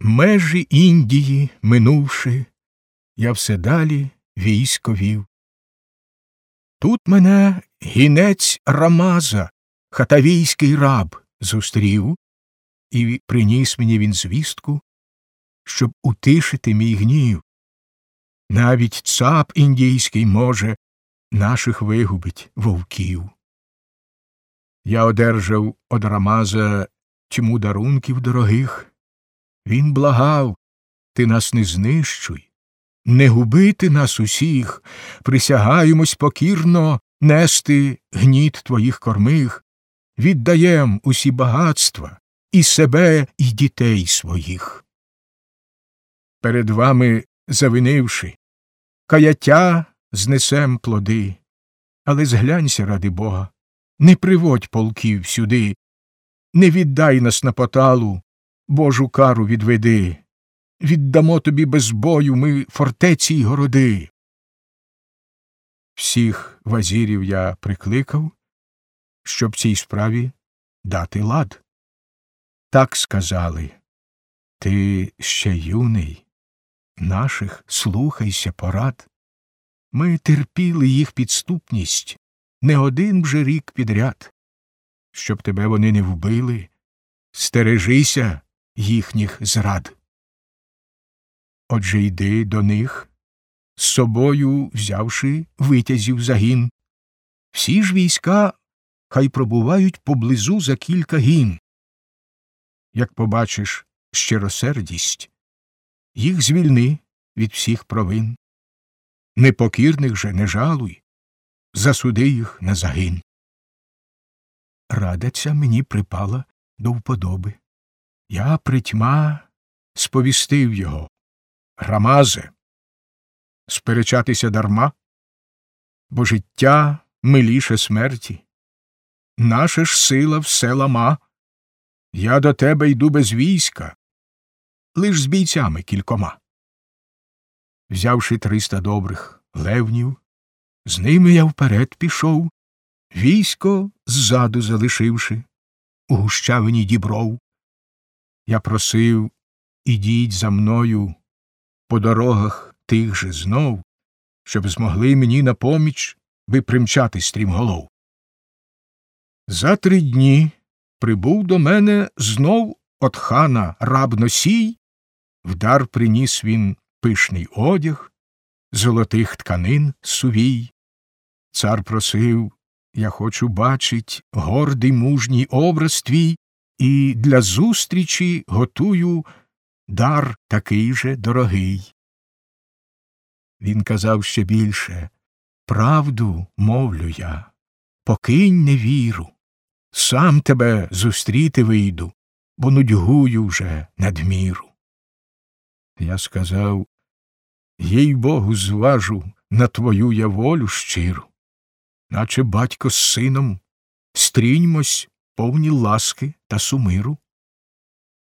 Межі Індії минувши, я все далі військо вів. Тут мене гінець Рамаза, хатавійський раб, зустрів, і приніс мені він звістку, щоб утишити мій гнів. Навіть цап індійський може наших вигубить вовків. Я одержав од Рамаза тьму дарунків дорогих. Він благав: ти нас не знищуй, не губити нас усіх, присягаємось покірно нести гніт твоїх кормих, віддаєм усі багатства, і себе, і дітей своїх. Перед вами завинивши, каяття знесем плоди, але зглянься ради Бога, не приводь полків сюди, не віддай нас на поталу, Божу кару відведи, віддамо тобі без бою ми фортеці й городи. Всіх вазірів я прикликав, щоб цій справі дати лад. Так сказали: ти ще юний, наших слухайся порад. Ми терпіли їх підступність не один вже рік підряд. Щоб тебе вони не вбили, стережися їхніх зрад. Отже йди до них, з собою взявши витязів загін. Всі ж війська хай пробувають поблизу за кілька гін. Як побачиш щиросердість, їх звільни від всіх провин. Непокірних же не жалуй, засуди їх на загин. Рада ця мені припала до вподоби. Я притьма сповістив його: Рамазе, сперечатися дарма, бо життя миліше смерті. Наша ж сила все лама. Я до тебе йду без війська, лиш з бійцями кількома. Взявши 300 добрих левнів, з ними я вперед пішов, військо ззаду залишивши, у гущавині дібров. Я просив: ідіть за мною по дорогах тих же знов, щоб змогли мені на поміч ви примчати стрімголов. За 3 дні прибув до мене знов от хана раб-носій, в дар приніс він пишний одяг, золотих тканин сувій. Цар просив: я хочу бачить гордий мужній образ твій, і для зустрічі готую дар такий же дорогий. Він казав ще більше: правду мовлю я, покинь невіру, сам тебе зустріти вийду, бо нудьгую вже надміру. Я сказав: їй-богу, зважу на твою я волю щиру, наче батько з сином, стріньмось повні ласки та сумиру.